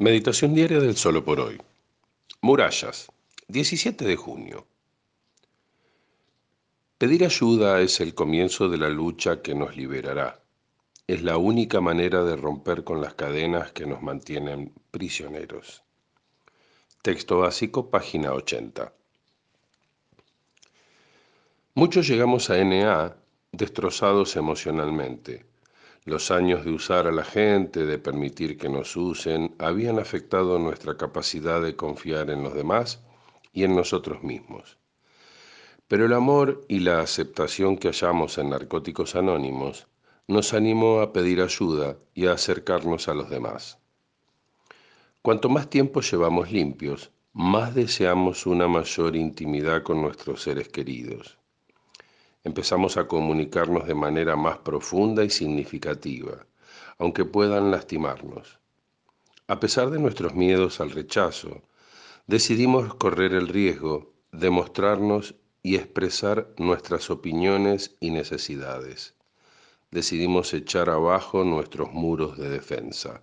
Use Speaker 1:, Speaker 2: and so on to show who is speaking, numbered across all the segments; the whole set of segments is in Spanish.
Speaker 1: Meditación diaria del Solo por Hoy. Murallas, 17 de junio. Pedir ayuda es el comienzo de la lucha que nos liberará. Es la única manera de romper con las cadenas que nos mantienen prisioneros. Texto básico, página 80. Muchos llegamos a NA destrozados emocionalmente. Los años de usar a la gente, de permitir que nos usen, habían afectado nuestra capacidad de confiar en los demás y en nosotros mismos. Pero el amor y la aceptación que hallamos en Narcóticos Anónimos nos animó a pedir ayuda y a acercarnos a los demás. Cuanto más tiempo llevamos limpios, más deseamos una mayor intimidad con nuestros seres queridos. Empezamos a comunicarnos de manera más profunda y significativa, aunque puedan lastimarnos. A pesar de nuestros miedos al rechazo, decidimos correr el riesgo de mostrarnos y expresar nuestras opiniones y necesidades. Decidimos echar abajo nuestros muros de defensa.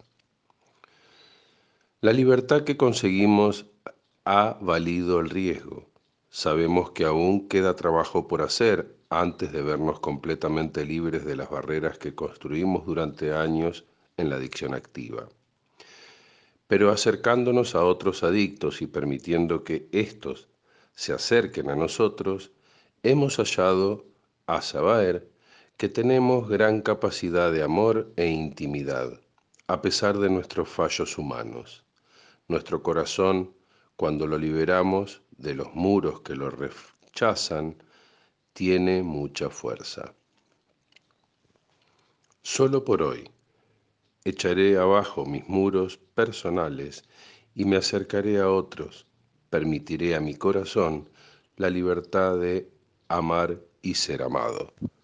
Speaker 1: La libertad que conseguimos ha valido el riesgo. Sabemos que aún queda trabajo por hacer antes de vernos completamente libres de las barreras que construimos durante años en la adicción activa. Pero acercándonos a otros adictos y permitiendo que éstos se acerquen a nosotros, hemos hallado a saber que tenemos gran capacidad de amor e intimidad, a pesar de nuestros fallos humanos. Nuestro corazón, cuando lo liberamos de los muros que lo rechazan, tiene mucha fuerza. Solo por hoy, echaré abajo mis muros personales y me acercaré a otros. Permitiré a mi corazón la libertad de amar y ser amado.